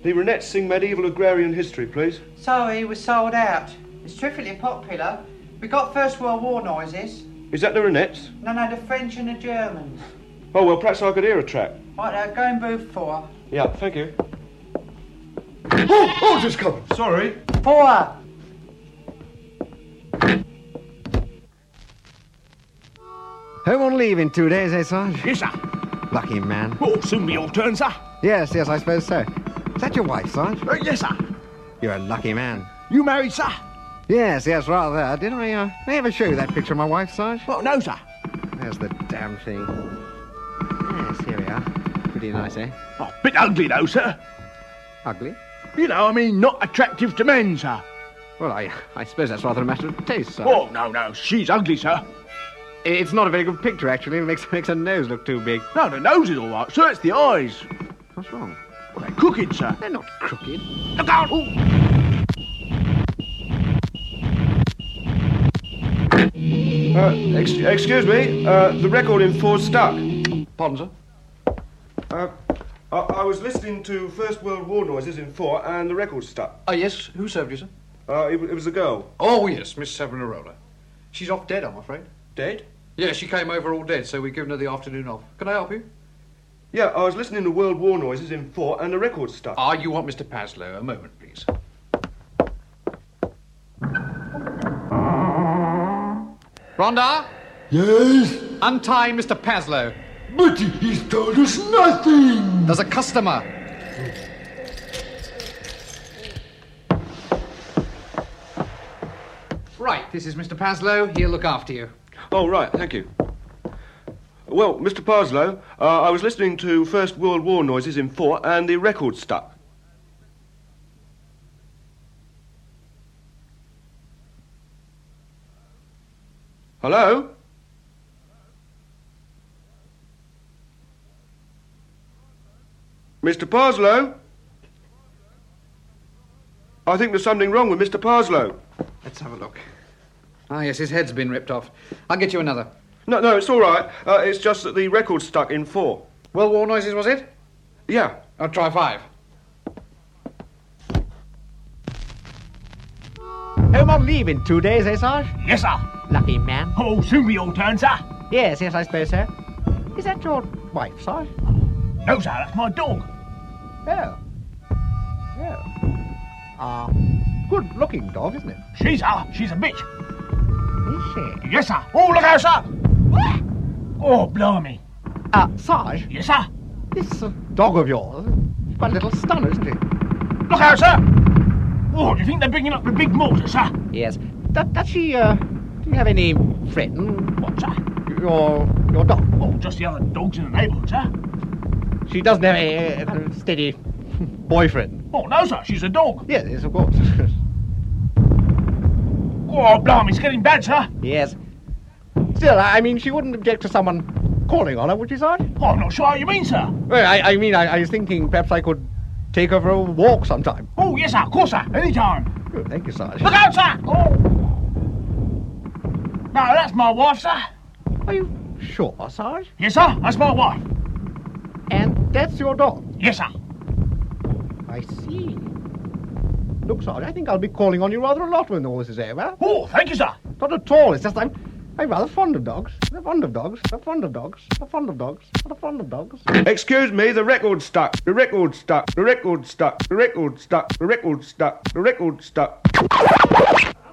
The Ronettes sing medieval agrarian history, please. Sorry, we're sold out. It's terrifically popular. We got First World War noises. Is that the Ronettes? No, the French and the Germans. Oh, well, perhaps I could hear a track. Right, go in booth 4. Yeah, thank you. Oh, just come. Sorry. 4. Home on leave in 2 days, eh, Sarge? Yes, sir. Lucky man. Oh, soon be your turn, sir. Yes, I suppose so. Is that your wife, Sarge? Yes, sir. You're a lucky man. You married, sir? Yes, rather. Didn't I ever show you that picture of my wife, Sarge? Oh, no, sir. There's the damn thing. Yes, here we are. Pretty nice, eh? Oh, bit ugly, though, sir. Ugly? You know, I mean, not attractive to men, sir. Well, I suppose that's rather a matter of taste, Sarge. Oh, no, she's ugly, sir. It's not a very good picture, actually. It makes her nose look too big. No, the nose is all right, sir. It's the eyes. What's wrong? Well, they're crooked, sir. They're not crooked. Look out! Ooh. Excuse me, the record in 4's stuck. Pardon, sir? I was listening to First World War noises in 4 and the record's stuck. Yes. Who served you, sir? It was a girl. Oh, yes, Miss Savonarola. She's off dead, I'm afraid. Dead? Yeah, she came over all dead, so we've given her the afternoon off. Can I help you? Yeah, I was listening to World War noises in 4 and the record's stuck. Ah, you want Mr. Paslow. A moment, please. Rhonda? Yes? Untie Mr. Paslow. But he's told us nothing. There's a customer. Right, this is Mr. Paslow. He'll look after you. Oh, right, thank you. Well, Mr. Parslow, I was listening to First World War noises in 4 and the record's stuck. Hello? Mr. Parslow? I think there's something wrong with Mr. Parslow. Let's have a look. Ah, yes, his head's been ripped off. I'll get you another. No, it's all right. It's just that the record's stuck in 4. World War noises, was it? Yeah. I'll try 5. Home on leave in 2 days, eh, Sarge? Yes, sir. Lucky man. Oh, soon be your turn, sir. Yes, I suppose so. Is that your wife, Sarge? No, sir, that's my dog. Oh. Good-looking dog, isn't it? She's a bitch. Is she? Yes, sir. Oh, look out, sir. Oh, blimey. Sarge? Yes, sir. This dog of yours is quite a little stunner, isn't he? Look out, sir. Oh, do you think they're bringing up the big mortar, sir? Yes. Does she, do you have any friend? What, sir? Your dog? Oh, just the other dogs in the neighbourhood, sir. She doesn't have a kind of steady boyfriend? Oh, no, sir. She's a dog. Yes, of course. Oh, blimey, it's getting bad, sir. Yes. Still, I mean, she wouldn't object to someone calling on her, would she, Sarge? Oh, I'm not sure how you mean, sir. Well, I mean, I was thinking perhaps I could take her for a walk sometime. Oh, yes, sir. Of course, sir. Any time. Good, thank you, Sarge. Look out, sir. Oh. No, that's my wife, sir. Are you sure, Sarge? Yes, sir. That's my wife. And that's your dog? Yes, sir. I see. Look, Sarge, I think I'll be calling on you rather a lot when all this is over. Oh, thank you, sir. Not at all. It's just I'm rather fond of dogs. They're fond of dogs. They're fond of dogs. They're fond of dogs. They're fond of dogs. Excuse me, the record's stuck. The record's stuck. The record's stuck. The record's stuck. The record's stuck. The record's stuck.